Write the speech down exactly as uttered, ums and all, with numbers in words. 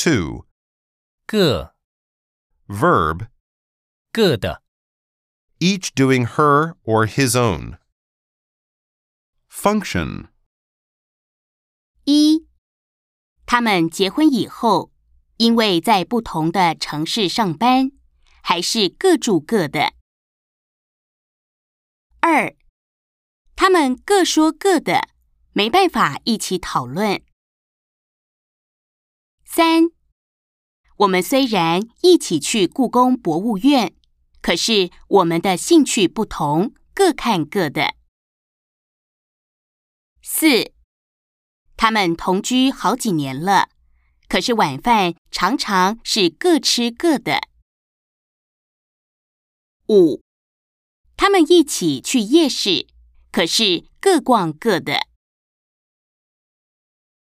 two. 各 Verb, 各的 each doing her or his own. Function, 一，他们结婚以后，因为在不同的城市上班，还是各住各的。二，他们各说各的，没办法一起讨论。三，我们虽然一起去故宫博物院，可是我们的兴趣不同，各看各的。四，他们同居好几年了，可是晚饭常常是各吃各的。五，他们一起去夜市，可是各逛各的。